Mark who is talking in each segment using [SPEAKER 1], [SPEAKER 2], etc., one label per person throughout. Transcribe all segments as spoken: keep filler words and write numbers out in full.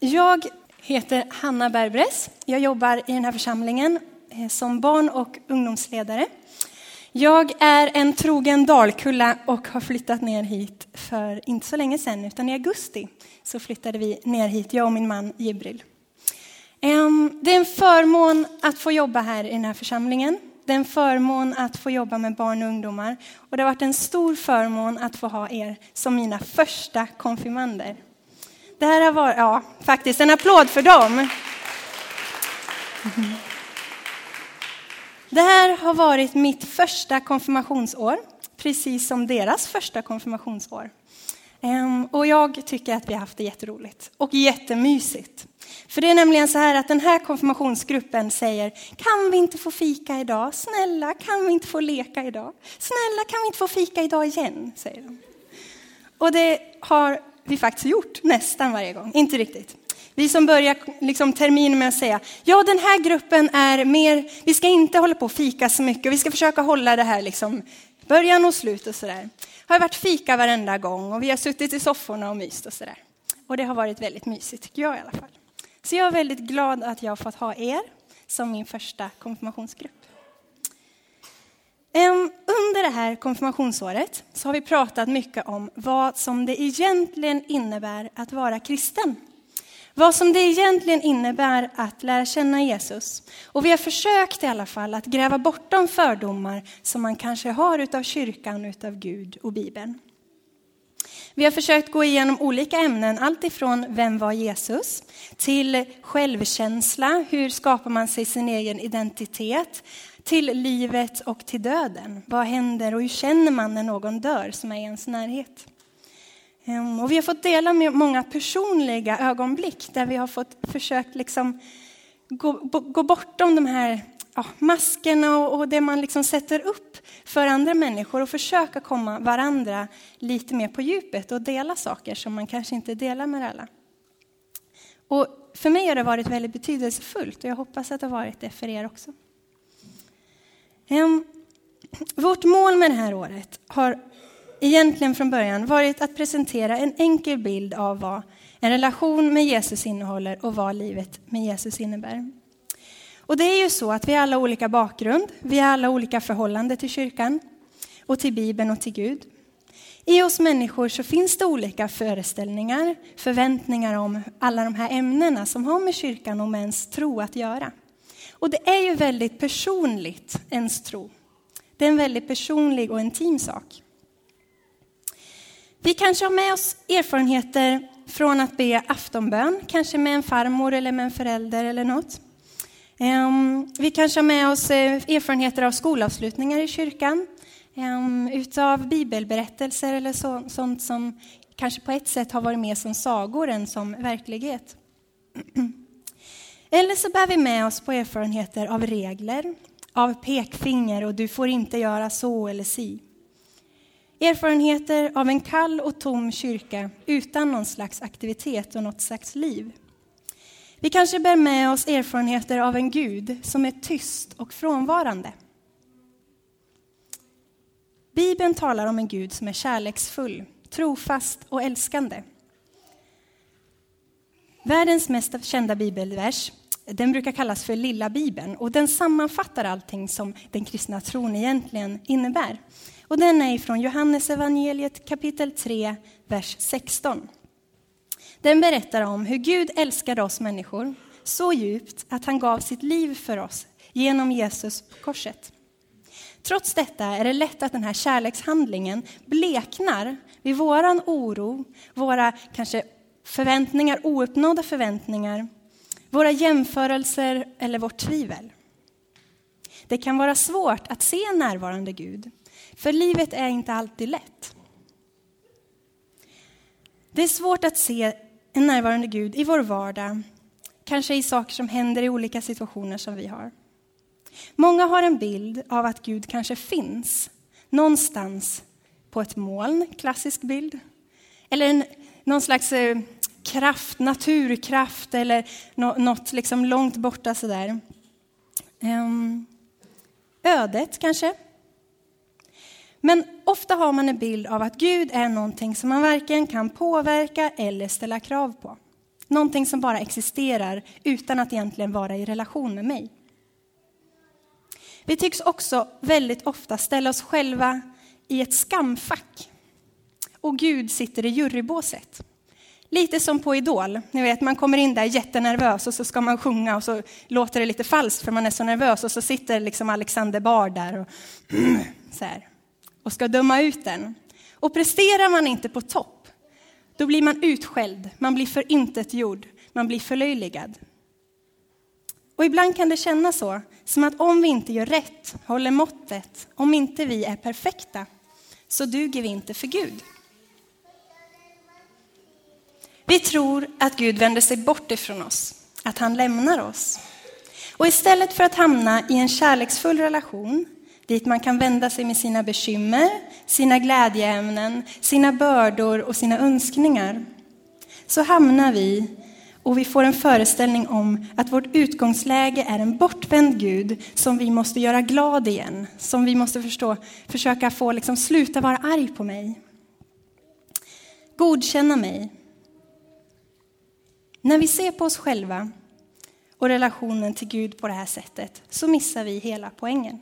[SPEAKER 1] Jag heter Hanna Berbres. Jag jobbar i den här församlingen som barn- och ungdomsledare. Jag är en trogen Dalkulla och har flyttat ner hit för inte så länge sedan, utan i augusti så flyttade vi ner hit, jag och min man Jibril. Det är en förmån att få jobba här i den här församlingen. Det är en förmån att få jobba med barn och ungdomar. Och det har varit en stor förmån att få ha er som mina första konfirmander. Det här har varit, ja, faktiskt en applåd för dem. Det här har varit mitt första konfirmationsår, precis som deras första konfirmationsår. Och jag tycker att vi har haft det jätteroligt och jättemysigt. För det är nämligen så här att den här konfirmationsgruppen säger: kan vi inte få fika idag? Snälla, kan vi inte få leka idag? Snälla, kan vi inte få fika idag igen? Säger de. Och det har vi faktiskt gjort nästan varje gång. Inte riktigt. Vi som börjar liksom terminen med att säga: ja, den här gruppen är mer, vi ska inte hålla på och fika så mycket. Vi ska försöka hålla det här liksom början och slut och sådär. Har varit fika varenda gång och vi har suttit i sofforna och myst och sådär. Och det har varit väldigt mysigt, tycker jag i alla fall. Så jag är väldigt glad att jag har fått ha er som min första konfirmationsgrupp. Under det här konfirmationsåret så har vi pratat mycket om vad som det egentligen innebär att vara kristen. Vad som det egentligen innebär att lära känna Jesus. Och vi har försökt i alla fall att gräva bort de fördomar som man kanske har utav kyrkan, utav Gud och Bibeln. Vi har försökt gå igenom olika ämnen, allt ifrån vem var Jesus till självkänsla, hur skapar man sig sin egen identitet, till livet och till döden. Vad händer och hur känner man när någon dör som är i ens närhet? Och vi har fått dela med många personliga ögonblick där vi har fått försökt liksom gå, gå bortom de här ja, maskerna och, och det man liksom sätter upp för andra människor och försöka komma varandra lite mer på djupet och dela saker som man kanske inte delar med alla. Och för mig har det varit väldigt betydelsefullt och jag hoppas att det har varit det för er också. Um, vårt mål med det här året har egentligen från början varit att presentera en enkel bild av vad en relation med Jesus innehåller och vad livet med Jesus innebär. Och det är ju så att vi har alla olika bakgrund, vi har alla olika förhållande till kyrkan och till Bibeln och till Gud. I oss människor så finns det olika föreställningar, förväntningar om alla de här ämnena som har med kyrkan och med ens tro att göra. Och det är ju väldigt personligt, ens tro. Det är en väldigt personlig och intim sak. Vi kanske har med oss erfarenheter från att be aftonbön, kanske med en farmor eller med en förälder eller något. Vi kanske har med oss erfarenheter av skolavslutningar i kyrkan, utav bibelberättelser eller så, sånt som kanske på ett sätt har varit med som sagor än som verklighet. Eller så bär vi med oss på erfarenheter av regler, av pekfinger och du får inte göra så eller si. Erfarenheter av en kall och tom kyrka utan någon slags aktivitet och något slags liv. Vi kanske bär med oss erfarenheter av en Gud som är tyst och frånvarande. Bibeln talar om en Gud som är kärleksfull, trofast och älskande. Världens mest kända bibelvers, den brukar kallas för Lilla Bibeln och den sammanfattar allting som den kristna tron egentligen innebär. Och den är från Johannes evangeliet kapitel tre, vers sexton. Den berättar om hur Gud älskade oss människor så djupt att han gav sitt liv för oss genom Jesus på korset. Trots detta är det lätt att den här kärlekshandlingen bleknar vid våran oro, våra kanske förväntningar, ouppnådda förväntningar, våra jämförelser eller vårt tvivel. Det kan vara svårt att se en närvarande Gud, för livet är inte alltid lätt. Det är svårt att se en närvarande Gud i vår vardag, kanske i saker som händer i olika situationer som vi har. Många har en bild av att Gud kanske finns någonstans på ett moln, klassisk bild. Eller en, någon slags eh, kraft, naturkraft eller no, något liksom långt borta sådär. Um, ödet kanske. Men ofta har man en bild av att Gud är någonting som man varken kan påverka eller ställa krav på. Någonting som bara existerar utan att egentligen vara i relation med mig. Vi tycks också väldigt ofta ställa oss själva i ett skamfack. Och Gud sitter i jurybåset. Lite som på Idol. Ni vet, man kommer in där jättenervös och så ska man sjunga och så låter det lite falskt för man är så nervös. Och så sitter liksom Alexander Bard där och, så här, och ska döma ut den. Och presterar man inte på topp, då blir man utskälld. Man blir förintetgjord. Man blir förlöjligad. Och ibland kan det kännas så, som att om vi inte gör rätt, håller måttet, om inte vi är perfekta, så duger vi inte för Gud. Vi tror att Gud vänder sig bort ifrån oss, att han lämnar oss. Och istället för att hamna i en kärleksfull relation, dit man kan vända sig med sina bekymmer, sina glädjeämnen, sina bördor och sina önskningar, så hamnar vi och vi får en föreställning om att vårt utgångsläge är en bortvänd Gud som vi måste göra glad igen. Som vi måste förstå, försöka få liksom sluta vara arg på mig. Godkänna mig. När vi ser på oss själva och relationen till Gud på det här sättet så missar vi hela poängen.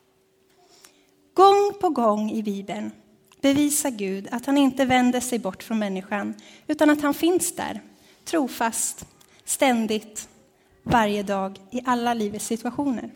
[SPEAKER 1] Gång på gång i Bibeln bevisar Gud att han inte vänder sig bort från människan utan att han finns där. Trofast, ständigt, varje dag, i alla livets situationer.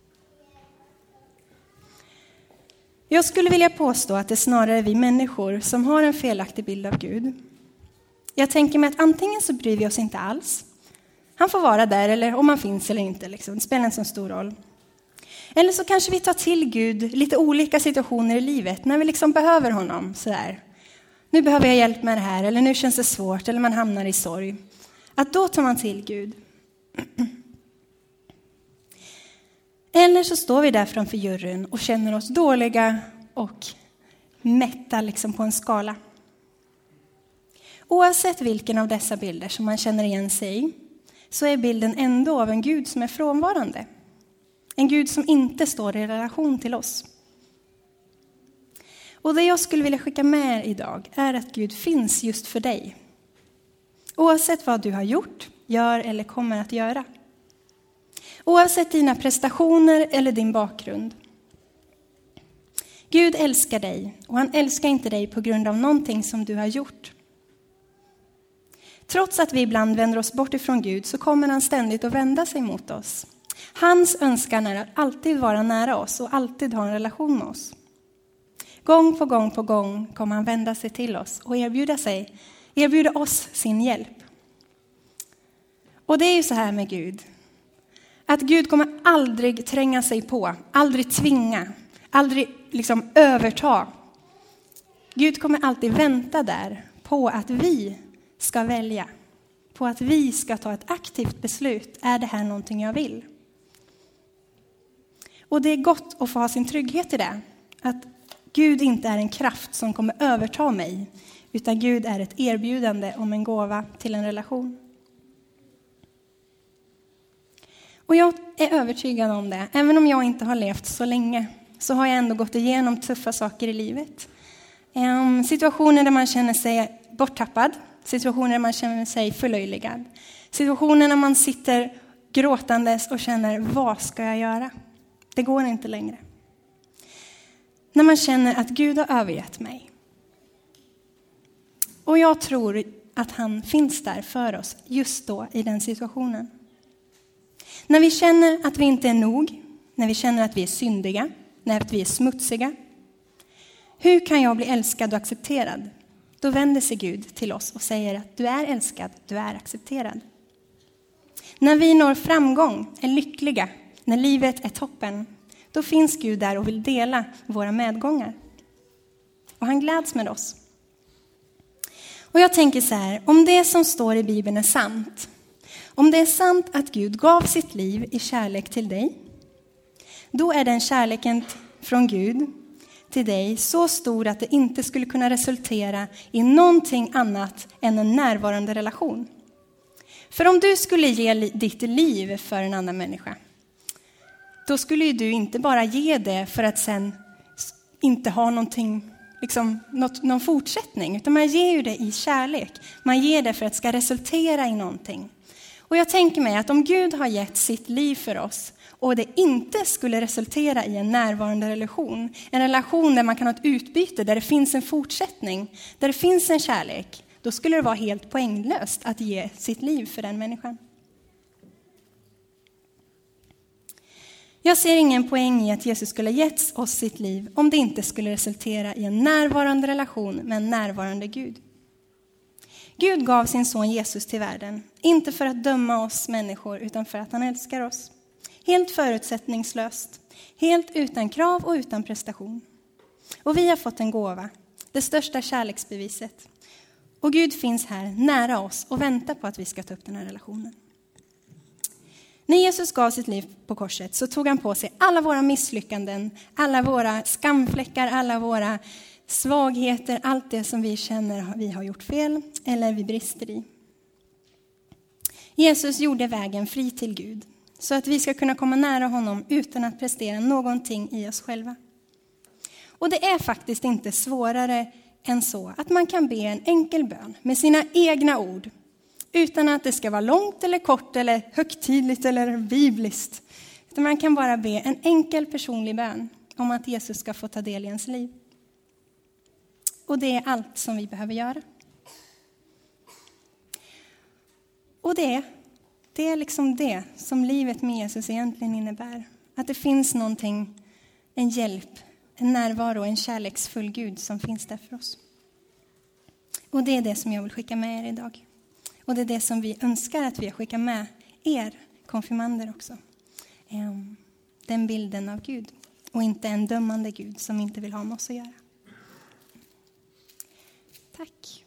[SPEAKER 1] Jag skulle vilja påstå att det snarare är vi människor som har en felaktig bild av Gud. Jag tänker mig att antingen så bryr vi oss inte alls. Han får vara där, eller om han finns eller inte. Liksom. Det spelar inte så stor roll. Eller så kanske vi tar till Gud lite olika situationer i livet när vi liksom behöver honom sådär. Nu behöver jag hjälp med det här, eller nu känns det svårt, eller man hamnar i sorg. Att då tar man till Gud. Eller så står vi där framför juryn och känner oss dåliga och mätta liksom på en skala. Oavsett vilken av dessa bilder som man känner igen sig i, så är bilden ändå av en Gud som är frånvarande. En Gud som inte står i relation till oss. Och det jag skulle vilja skicka med idag är att Gud finns just för dig. Oavsett vad du har gjort, gör eller kommer att göra. Oavsett dina prestationer eller din bakgrund. Gud älskar dig och han älskar inte dig på grund av någonting som du har gjort. Trots att vi ibland vänder oss bort ifrån Gud så kommer han ständigt att vända sig mot oss. Hans önskan är att alltid vara nära oss och alltid ha en relation med oss. Gång på gång på gång kommer han vända sig till oss och erbjuda sig, erbjuda oss sin hjälp. Och det är ju så här med Gud. Att Gud kommer aldrig tränga sig på, aldrig tvinga, aldrig liksom överta. Gud kommer alltid vänta där på att vi ska välja. På att vi ska ta ett aktivt beslut. Är det här någonting jag vill? Och det är gott att få ha sin trygghet i det. Att Gud inte är en kraft som kommer överta mig. Utan Gud är ett erbjudande om en gåva till en relation. Och jag är övertygad om det. Även om jag inte har levt så länge så har jag ändå gått igenom tuffa saker i livet. Um, situationer där man känner sig borttappad. Situationer där man känner sig förlöjligad. Situationer när man sitter gråtandes och känner, vad ska jag göra? Det går inte längre. När man känner att Gud har övergett mig. Och jag tror att han finns där för oss just då i den situationen. När vi känner att vi inte är nog, när vi känner att vi är syndiga, när vi är smutsiga. Hur kan jag bli älskad och accepterad? Då vänder sig Gud till oss och säger att du är älskad, du är accepterad. När vi når framgång, är lyckliga, när livet är toppen, då finns Gud där och vill dela våra medgångar. Och han gläds med oss. Och jag tänker så här, om det som står i Bibeln är sant, om det är sant att Gud gav sitt liv i kärlek till dig, då är den kärleken från Gud till dig så stor att det inte skulle kunna resultera i någonting annat än en närvarande relation. För om du skulle ge ditt liv för en annan människa, då skulle ju du inte bara ge det för att sen inte ha någonting liksom något, någon fortsättning, utan man ger ju det i kärlek. Man ger det för att det ska resultera i någonting. Och jag tänker mig att om Gud har gett sitt liv för oss och det inte skulle resultera i en närvarande relation, en relation där man kan ha ett utbyte, där det finns en fortsättning, där det finns en kärlek, då skulle det vara helt poänglöst att ge sitt liv för den människan. Jag ser ingen poäng i att Jesus skulle ha gett oss sitt liv om det inte skulle resultera i en närvarande relation med en närvarande Gud. Gud gav sin son Jesus till världen, inte för att döma oss människor utan för att han älskar oss. Helt förutsättningslöst, helt utan krav och utan prestation. Och vi har fått en gåva, det största kärleksbeviset. Och Gud finns här nära oss och väntar på att vi ska ta upp den här relationen. När Jesus gav sitt liv på korset så tog han på sig alla våra misslyckanden, alla våra skamfläckar, alla våra svagheter, allt det som vi känner vi har gjort fel eller vi brister i. Jesus gjorde vägen fri till Gud så att vi ska kunna komma nära honom utan att prestera någonting i oss själva. Och det är faktiskt inte svårare än så att man kan be en enkel bön med sina egna ord utan att det ska vara långt eller kort eller högtidligt eller bibliskt. Utan man kan bara be en enkel personlig bön om att Jesus ska få ta del i ens liv. Och det är allt som vi behöver göra. Och det, det är liksom det som livet med Jesus egentligen innebär. Att det finns någonting, en hjälp, en närvaro, en kärleksfull Gud som finns där för oss. Och det är det som jag vill skicka med er idag. Och det är det som vi önskar att vi skickar med er konfirmander också. Den bilden av Gud. Och inte en dömande Gud som inte vill ha med oss att göra. Tack.